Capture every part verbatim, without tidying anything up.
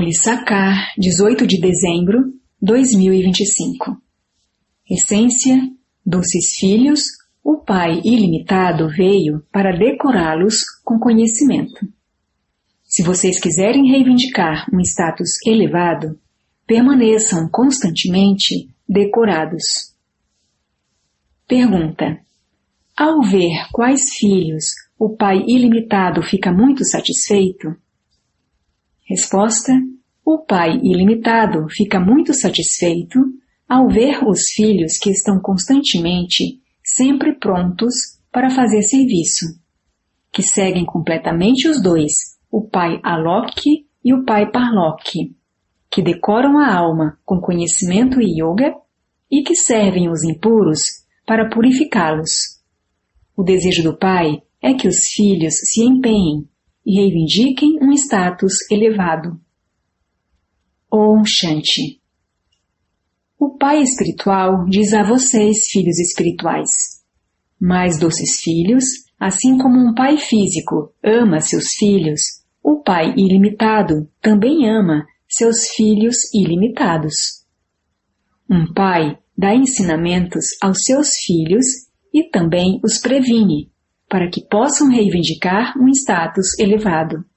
Mulisacar, dezoito de dezembro de dois mil e vinte e cinco. Essência, doces filhos, o Pai ilimitado veio para decorá-los com conhecimento. Se vocês quiserem reivindicar um status elevado, permaneçam constantemente decorados. Pergunta: ao ver quais filhos o Pai ilimitado fica muito satisfeito? Resposta: o Pai ilimitado fica muito satisfeito ao ver os filhos que estão constantemente, sempre prontos para fazer serviço, que seguem completamente os dois, o Pai Alok e o Pai Parlok, que decoram a alma com conhecimento e yoga e que servem os impuros para purificá-los. O desejo do Pai é que os filhos se empenhem e reivindiquem um status elevado. Om Shanti. O Pai espiritual diz a vocês, filhos espirituais: mais doces filhos, assim como um pai físico ama seus filhos, o Pai ilimitado também ama seus filhos ilimitados. Um pai dá ensinamentos aos seus filhos e também os previne, para que possam reivindicar um status elevado.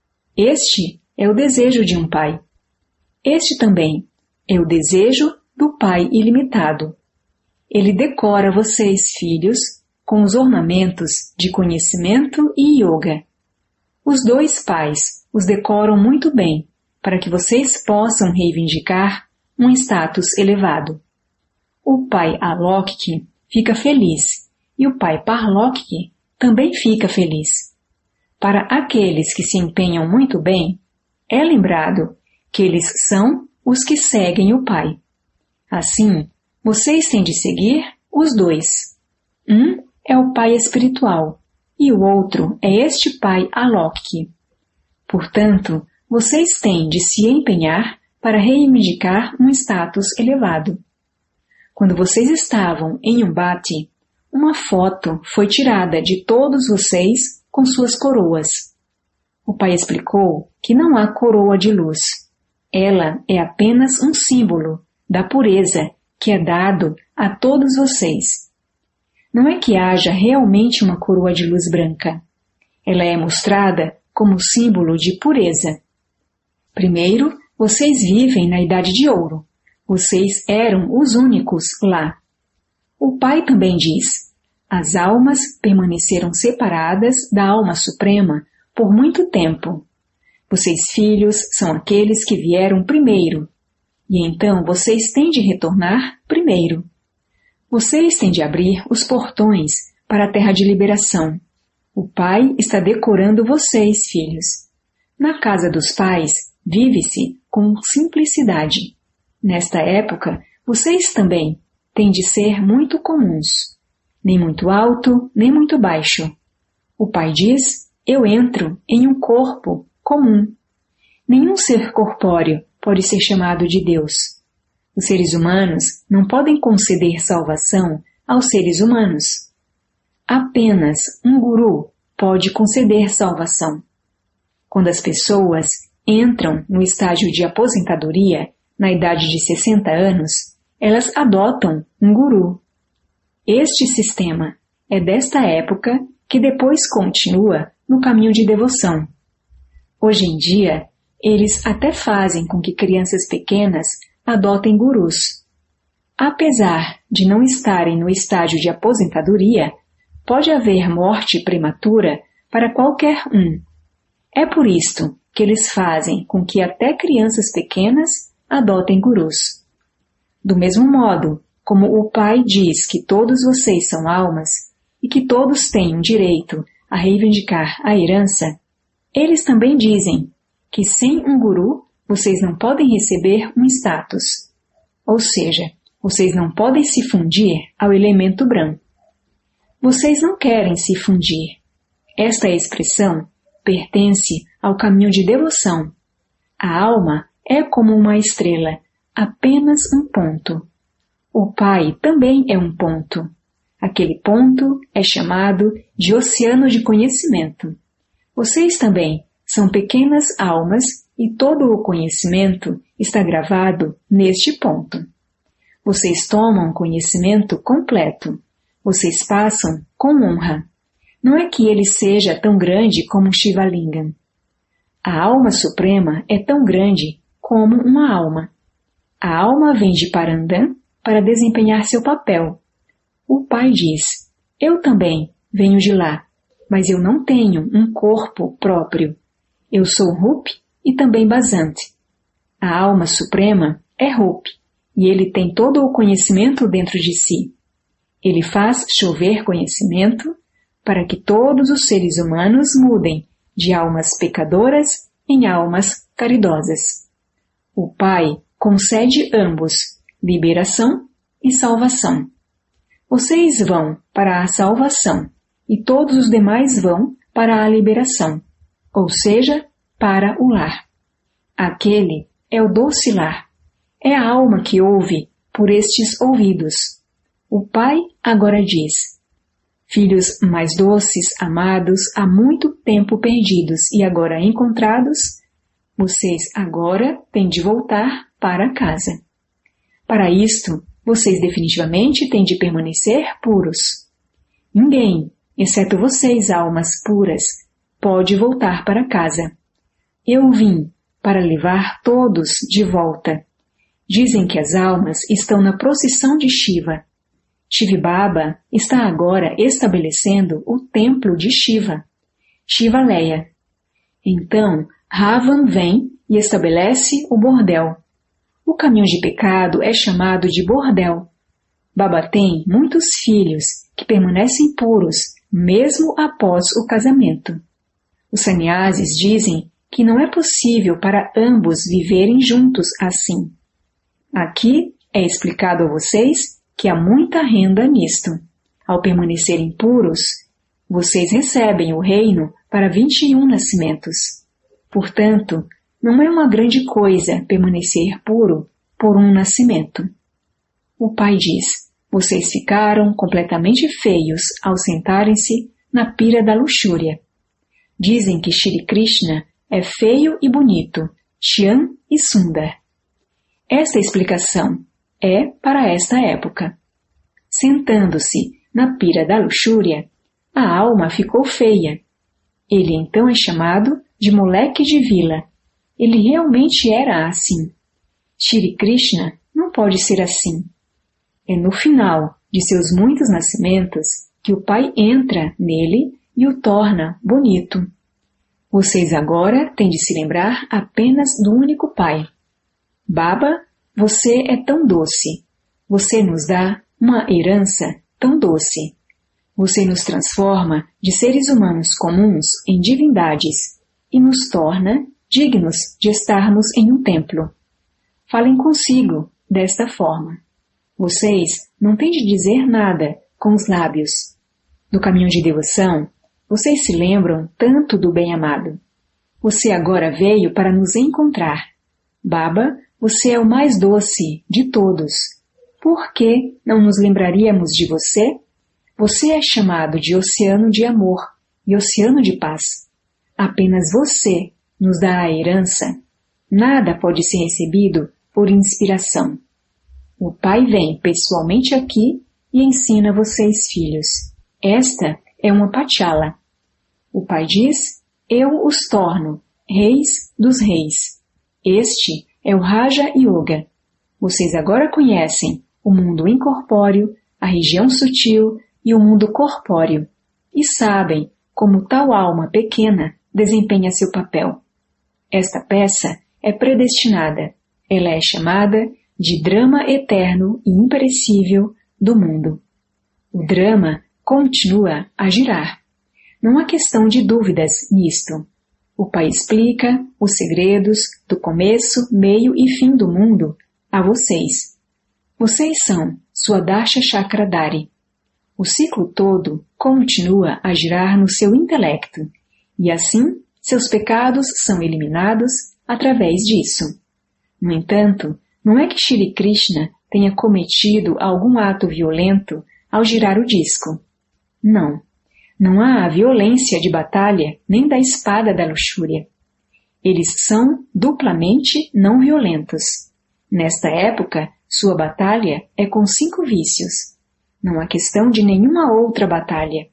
Este é o desejo de um pai. Este também é o desejo do Pai ilimitado. Ele decora vocês, filhos, com os ornamentos de conhecimento e yoga. Os dois pais os decoram muito bem, para que vocês possam reivindicar um status elevado. O Pai Alok fica feliz e o Pai Parlok também fica feliz. Para aqueles que se empenham muito bem, é lembrado que eles são os que seguem o Pai. Assim, vocês têm de seguir os dois. Um é o Pai espiritual e o outro é este Pai Alok. Portanto, vocês têm de se empenhar para reivindicar um status elevado. Quando vocês estavam em Umbati, uma foto foi tirada de todos vocês com suas coroas. O Pai explicou que não há coroa de luz. Ela é apenas um símbolo da pureza que é dado a todos vocês. Não é que haja realmente uma coroa de luz branca. Ela é mostrada como símbolo de pureza. Primeiro, vocês vivem na Idade de Ouro. Vocês eram os únicos lá. O Pai também diz: as almas permaneceram separadas da alma suprema por muito tempo. Vocês, filhos, são aqueles que vieram primeiro. E então vocês têm de retornar primeiro. Vocês têm de abrir os portões para a terra de liberação. O Pai está decorando vocês, filhos. Na casa dos pais, vive-se com simplicidade. Nesta época, vocês também têm de ser muito comuns. Nem muito alto, nem muito baixo. O Pai diz: eu entro em um corpo comum. Nenhum ser corpóreo pode ser chamado de Deus. Os seres humanos não podem conceder salvação aos seres humanos. Apenas um guru pode conceder salvação. Quando as pessoas entram no estágio de aposentadoria, na idade de sessenta anos, elas adotam um guru. Este sistema é desta época que depois continua no caminho de devoção. Hoje em dia, eles até fazem com que crianças pequenas adotem gurus. Apesar de não estarem no estágio de aposentadoria, pode haver morte prematura para qualquer um. É por isto que eles fazem com que até crianças pequenas adotem gurus. Do mesmo modo, como o Pai diz que todos vocês são almas e que todos têm um direito a reivindicar a herança, eles também dizem que sem um guru vocês não podem receber um status. Ou seja, vocês não podem se fundir ao elemento branco. Vocês não querem se fundir. Esta expressão pertence ao caminho de devoção. A alma é como uma estrela, apenas um ponto. O Pai também é um ponto. Aquele ponto é chamado de oceano de conhecimento. Vocês também são pequenas almas e todo o conhecimento está gravado neste ponto. Vocês tomam conhecimento completo. Vocês passam com honra. Não é que ele seja tão grande como Shivalingam. A alma suprema é tão grande como uma alma. A alma vem de Parandam para desempenhar seu papel. O pai diz, eu também venho de lá, mas eu não tenho um corpo próprio. Eu sou Rup e também Basant. A alma suprema é Rup, e ele tem todo o conhecimento dentro de si. Ele faz chover conhecimento para que todos os seres humanos mudem de almas pecadoras em almas caridosas. O Pai concede ambos, liberação e salvação. Vocês vão para a salvação e todos os demais vão para a liberação, ou seja, para o lar. Aquele é o doce lar. É a alma que ouve por estes ouvidos. O Pai agora diz, filhos mais doces, amados, há muito tempo perdidos e agora encontrados, vocês agora têm de voltar para casa. Para isto, vocês definitivamente têm de permanecer puros. Ninguém, exceto vocês, almas puras, pode voltar para casa. Eu vim para levar todos de volta. Dizem que as almas estão na procissão de Shiva. Shivababa está agora estabelecendo o templo de Shiva, Shivaleya. Então, Ravan vem e estabelece o bordel. O caminho de pecado é chamado de bordel. Baba tem muitos filhos que permanecem puros mesmo após o casamento. Os sannyasis dizem que não é possível para ambos viverem juntos assim. Aqui é explicado a vocês que há muita renda nisto. Ao permanecerem puros, vocês recebem o reino para vinte e um nascimentos. Portanto, não é uma grande coisa permanecer puro por um nascimento. O pai diz, vocês ficaram completamente feios ao sentarem-se na pira da luxúria. Dizem que Shri Krishna é feio e bonito, Shyam e Sundar. Esta explicação é para esta época. Sentando-se na pira da luxúria, a alma ficou feia. Ele então é chamado de moleque de vila. Ele realmente era assim. Shri Krishna não pode ser assim. É no final de seus muitos nascimentos que o pai entra nele e o torna bonito. Vocês agora têm de se lembrar apenas do único pai. Baba, você é tão doce. Você nos dá uma herança tão doce. Você nos transforma de seres humanos comuns em divindades e nos torna dignos de estarmos em um templo. Falem consigo desta forma. Vocês não têm de dizer nada com os lábios. No caminho de devoção, vocês se lembram tanto do bem-amado. Você agora veio para nos encontrar. Baba, você é o mais doce de todos. Por que não nos lembraríamos de você? Você é chamado de oceano de amor e oceano de paz. Apenas você nos dá a herança. Nada pode ser recebido por inspiração. O Pai vem pessoalmente aqui e ensina vocês, filhos. Esta é uma Pachala. O Pai diz, eu os torno reis dos reis. Este é o Raja Yoga. Vocês agora conhecem o mundo incorpóreo, a região sutil e o mundo corpóreo, e sabem como tal alma pequena desempenha seu papel. Esta peça é predestinada. Ela é chamada de drama eterno e imperecível do mundo. O drama continua a girar. Não há questão de dúvidas nisto. O Pai explica os segredos do começo, meio e fim do mundo a vocês. Vocês são Swadasha Chakradari. O ciclo todo continua a girar no seu intelecto, e assim seus pecados são eliminados através disso. No entanto, não é que Shri Krishna tenha cometido algum ato violento ao girar o disco. Não. Não há a violência de batalha nem da espada da luxúria. Eles são duplamente não violentos. Nesta época, sua batalha é com cinco vícios. Não há questão de nenhuma outra batalha.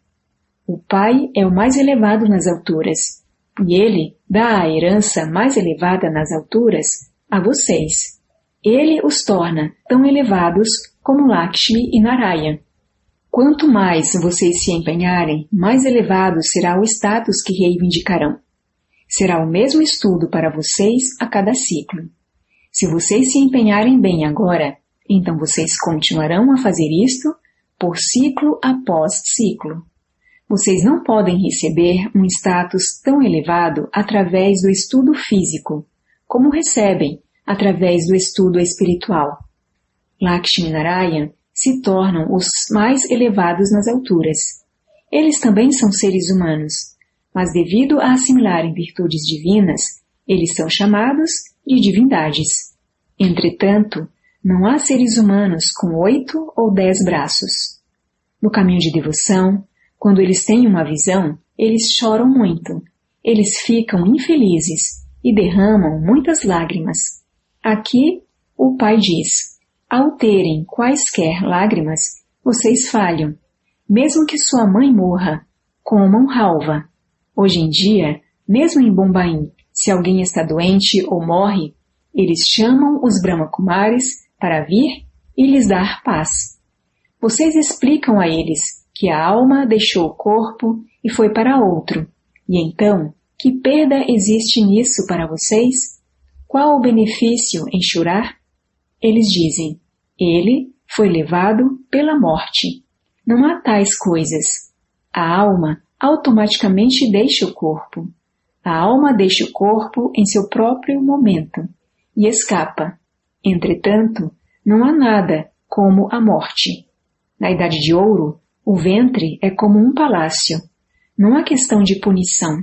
O pai é o mais elevado nas alturas, e ele dá a herança mais elevada nas alturas a vocês. Ele os torna tão elevados como Lakshmi e Narayana. Quanto mais vocês se empenharem, mais elevado será o status que reivindicarão. Será o mesmo estudo para vocês a cada ciclo. Se vocês se empenharem bem agora, então vocês continuarão a fazer isto por ciclo após ciclo. Vocês não podem receber um status tão elevado através do estudo físico, como recebem através do estudo espiritual. Lakshmi e Narayana se tornam os mais elevados nas alturas. Eles também são seres humanos, mas devido a assimilarem virtudes divinas, eles são chamados de divindades. Entretanto, não há seres humanos com oito ou dez braços. No caminho de devoção, quando eles têm uma visão, eles choram muito. Eles ficam infelizes e derramam muitas lágrimas. Aqui, o pai diz, ao terem quaisquer lágrimas, vocês falham. Mesmo que sua mãe morra, comam halva. Hoje em dia, mesmo em Bombaim, se alguém está doente ou morre, eles chamam os Brahmakumaris para vir e lhes dar paz. Vocês explicam a eles que a alma deixou o corpo e foi para outro. E então, que perda existe nisso para vocês? Qual o benefício em chorar? Eles dizem, ele foi levado pela morte. Não há tais coisas. A alma automaticamente deixa o corpo. A alma deixa o corpo em seu próprio momento e escapa. Entretanto, não há nada como a morte. Na Idade de Ouro, o ventre é como um palácio. Não há questão de punição.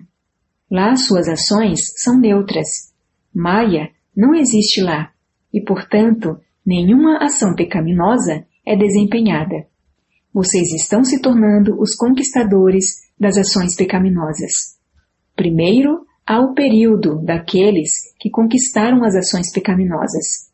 Lá suas ações são neutras. Maya não existe lá e, portanto, nenhuma ação pecaminosa é desempenhada. Vocês estão se tornando os conquistadores das ações pecaminosas. Primeiro, há o período daqueles que conquistaram as ações pecaminosas.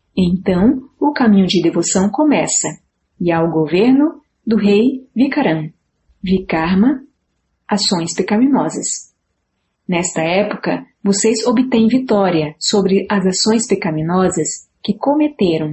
Então, o caminho de devoção começa, e há o governo do rei Vikaran, Vikarma, ações pecaminosas. Nesta época, vocês obtêm vitória sobre as ações pecaminosas que cometeram.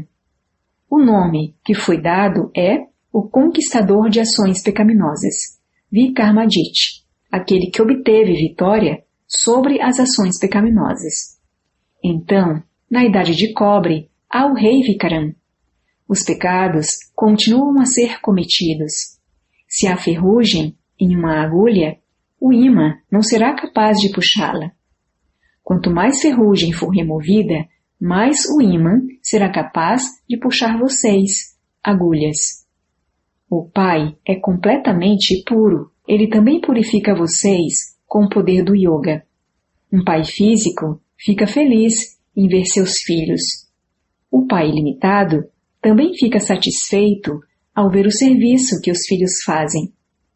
O nome que foi dado é o conquistador de ações pecaminosas, Vikarmadit, aquele que obteve vitória sobre as ações pecaminosas. Então, na Idade de Cobre, há o rei Vikaran. Os pecados continuam a ser cometidos. Se há ferrugem em uma agulha, o imã não será capaz de puxá-la. Quanto mais ferrugem for removida, mais o imã será capaz de puxar vocês, agulhas. O Pai é completamente puro. Ele também purifica vocês com o poder do yoga. Um pai físico fica feliz em ver seus filhos. O pai ilimitado também fica satisfeito ao ver o serviço que os filhos fazem.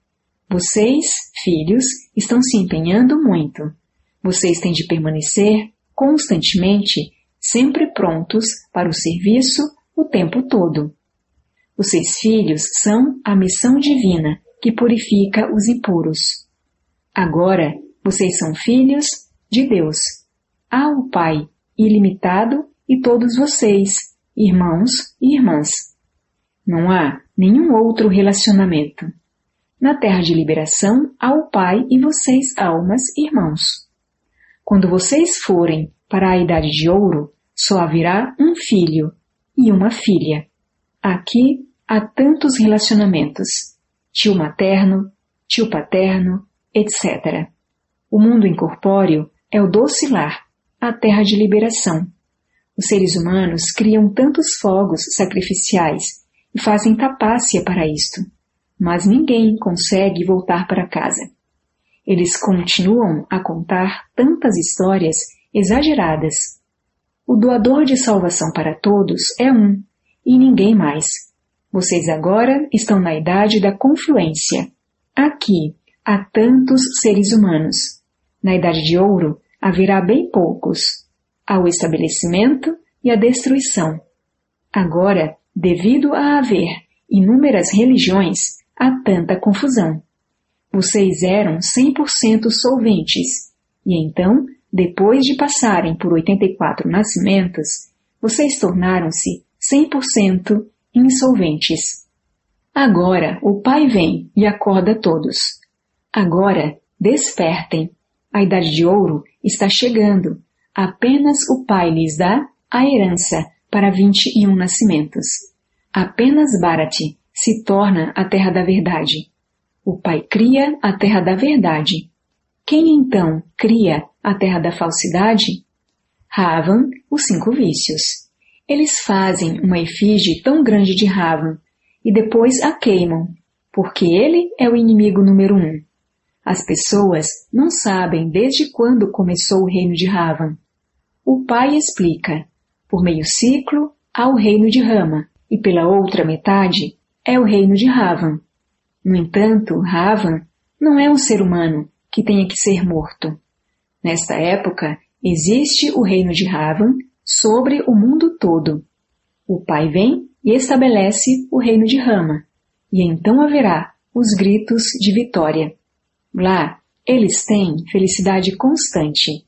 Vocês, filhos, estão se empenhando muito. Vocês têm de permanecer constantemente, sempre prontos para o serviço o tempo todo. Vocês, filhos, são a missão divina que purifica os impuros. Agora, vocês são filhos de Deus. Há o Pai ilimitado e todos vocês, irmãos e irmãs. Não há nenhum outro relacionamento. Na Terra de Liberação, há o Pai e vocês, almas, irmãos. Quando vocês forem para a Idade de Ouro, só haverá um filho e uma filha. Aqui há tantos relacionamentos. Tio materno, tio paterno, etcétera. O mundo incorpóreo é o doce lar, a Terra de Liberação. Os seres humanos criam tantos fogos sacrificiais e fazem tapácia para isto, mas ninguém consegue voltar para casa. Eles continuam a contar tantas histórias exageradas. O doador de salvação para todos é um, e ninguém mais. Vocês agora estão na idade da confluência. Aqui há tantos seres humanos. Na Idade de Ouro, haverá bem poucos. Há o estabelecimento e a destruição. Agora, devido a haver inúmeras religiões, há tanta confusão. Vocês eram cem por cento solventes, e então, depois de passarem por oitenta e quatro nascimentos, vocês tornaram-se cem por cento insolventes. Agora o Pai vem e acorda todos. Agora, despertem. A Idade de Ouro está chegando. Apenas o Pai lhes dá a herança para vinte e um nascimentos. Apenas Bharat se torna a terra da verdade. O Pai cria a terra da verdade. Quem então cria a terra da falsidade? Ravan, os cinco vícios. Eles fazem uma efígie tão grande de Ravan e depois a queimam, porque ele é o inimigo número um. As pessoas não sabem desde quando começou o reino de Ravan. O Pai explica. Por meio ciclo há o reino de Rama e pela outra metade é o reino de Ravan. No entanto, Ravan não é um ser humano que tenha que ser morto. Nesta época, existe o reino de Ravan sobre o mundo todo. O Pai vem e estabelece o reino de Rama, e então haverá os gritos de vitória. Lá, eles têm felicidade constante.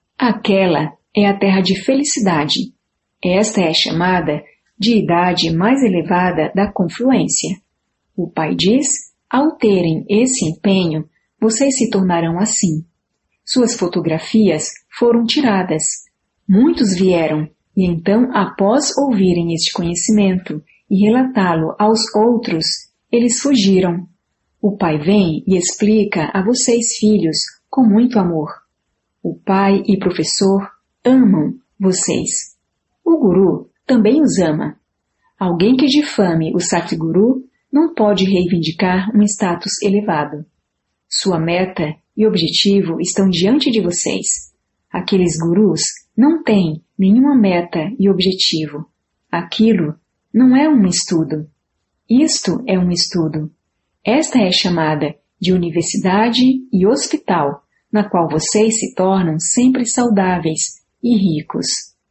Aquela é a terra de felicidade. Esta é chamada de idade mais elevada da confluência. O Pai diz, ao terem esse empenho, vocês se tornarão assim. Suas fotografias foram tiradas. Muitos vieram, e então, após ouvirem este conhecimento e relatá-lo aos outros, eles fugiram. O Pai vem e explica a vocês, filhos, com muito amor. O Pai e professor amam vocês. O Guru também os ama. Alguém que difame o Satguru não pode reivindicar um status elevado. Sua meta e objetivo estão diante de vocês. Aqueles gurus não têm nenhuma meta e objetivo. Aquilo não é um estudo. Isto é um estudo. Esta é chamada de universidade e hospital, na qual vocês se tornam sempre saudáveis e ricos.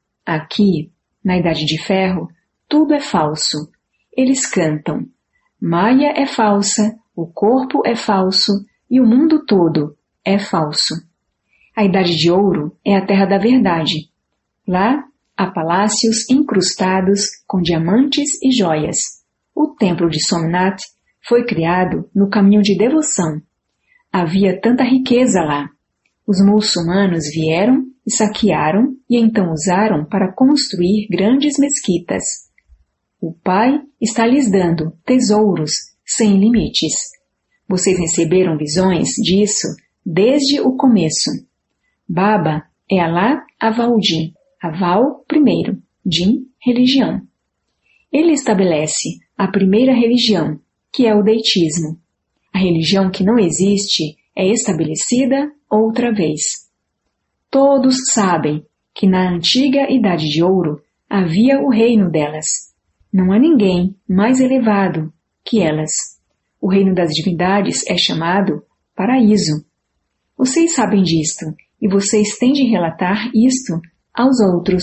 Aqui, na Idade de Ferro, tudo é falso. Eles cantam. Maya é falsa, o corpo é falso e o mundo todo é falso. A Idade de Ouro é a terra da verdade. Lá há palácios incrustados com diamantes e joias. O templo de Somnath foi criado no caminho de devoção. Havia tanta riqueza lá. Os muçulmanos vieram e saquearam e então usaram para construir grandes mesquitas. O Pai está lhes dando tesouros sem limites. Vocês receberam visões disso desde o começo. Baba é Alá Aval-Din, Aval primeiro, Din religião. Ele estabelece a primeira religião, que é o deitismo. A religião que não existe é estabelecida outra vez. Todos sabem que na antiga Idade de Ouro havia o reino delas. Não há ninguém mais elevado que elas. O reino das divindades é chamado paraíso. Vocês sabem disto, e vocês têm de relatar isto aos outros.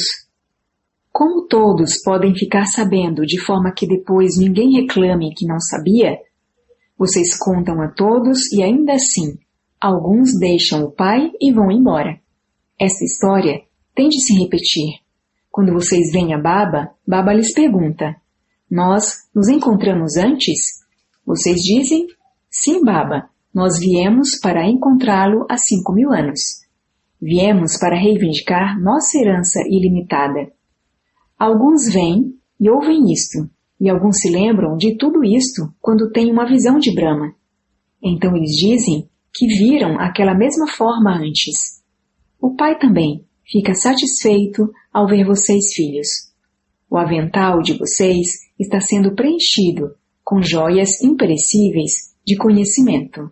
Como todos podem ficar sabendo de forma que depois ninguém reclame que não sabia, vocês contam a todos e ainda assim, alguns deixam o Pai e vão embora. Esta história tem de se repetir. Quando vocês vêm a Baba, Baba lhes pergunta, nós nos encontramos antes? Vocês dizem, sim, Baba, nós viemos para encontrá-lo há cinco mil anos. Viemos para reivindicar nossa herança ilimitada. Alguns vêm e ouvem isto, e alguns se lembram de tudo isto quando têm uma visão de Brahma. Então eles dizem que viram aquela mesma forma antes. O Pai também fica satisfeito ao ver vocês, filhos. O avental de vocês está sendo preenchido com joias imperecíveis de conhecimento.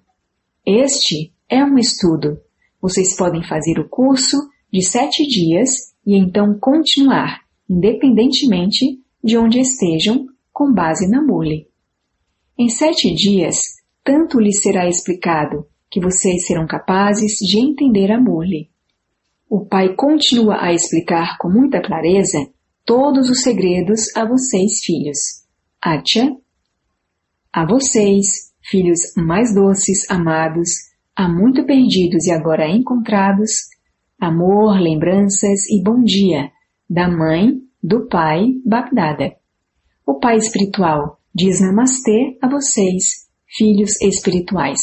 Este é um estudo. Vocês podem fazer o curso de sete dias e então continuar, independentemente de onde estejam, com base na mule. Em sete dias, tanto lhes será explicado que vocês serão capazes de entender a mule. o pai continua a explicar com muita clareza todos os segredos a vocês, filhos. Acha, a vocês, filhos mais doces, amados, há muito perdidos e agora encontrados, amor, lembranças e bom dia da mãe, do pai, Bagdada. O pai espiritual diz namastê a vocês, filhos espirituais.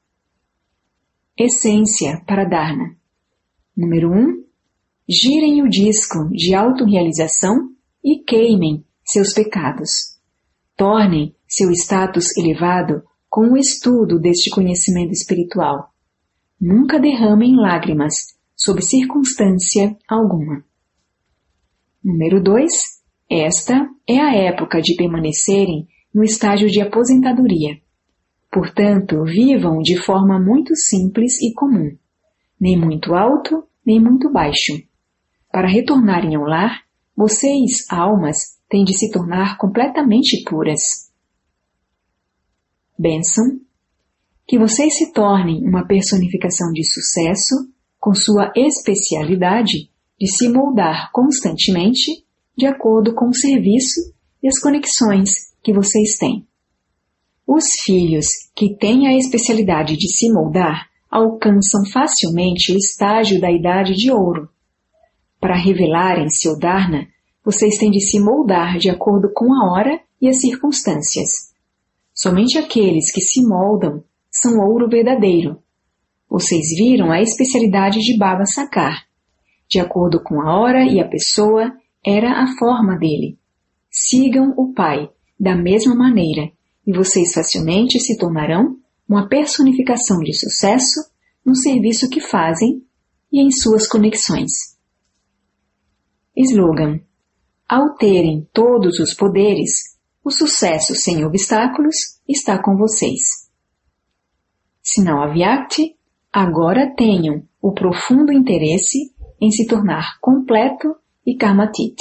Essência para Dharna. Número um. Girem o disco de autorrealização e queimem seus pecados. Tornem seu status elevado com o estudo deste conhecimento espiritual. Nunca derramem lágrimas sob circunstância alguma. Número dois. Esta é a época de permanecerem no estágio de aposentadoria. Portanto, vivam de forma muito simples e comum, nem muito alto, nem muito baixo. Para retornarem ao lar, vocês, almas, têm de se tornar completamente puras. Bênção. Que vocês se tornem uma personificação de sucesso, com sua especialidade de se moldar constantemente de acordo com o serviço e as conexões que vocês têm. Os filhos que têm a especialidade de se moldar alcançam facilmente o estágio da idade de ouro. Para revelarem seu Dharna, vocês têm de se moldar de acordo com a hora e as circunstâncias. Somente aqueles que se moldam são ouro verdadeiro. Vocês viram a especialidade de Baba Sakar. De acordo com a hora e a pessoa, era a forma dele. Sigam o Pai da mesma maneira e vocês facilmente se tornarão uma personificação de sucesso no serviço que fazem e em suas conexões. Slogan: ao terem todos os poderes, o sucesso sem obstáculos está com vocês. Sinal Avyakti: agora tenham o profundo interesse em se tornar completo e Karmatit.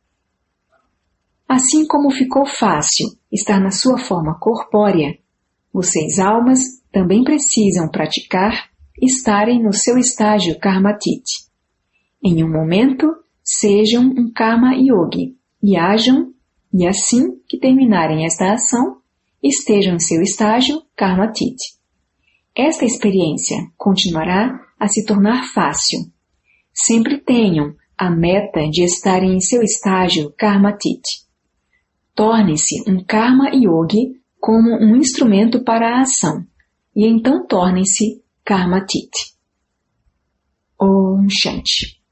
Assim como ficou fácil estar na sua forma corpórea, vocês, almas, também precisam praticar estarem no seu estágio Karmatit. Em um momento, sejam um Karma Yogi e ajam, e assim que terminarem esta ação, estejam em seu estágio Karmatit. Esta experiência continuará a se tornar fácil. Sempre tenham a meta de estarem em seu estágio Karmatit. Torne-se um Karma Yogi como um instrumento para a ação, e então tornem-se Karmatit. Om Shanti.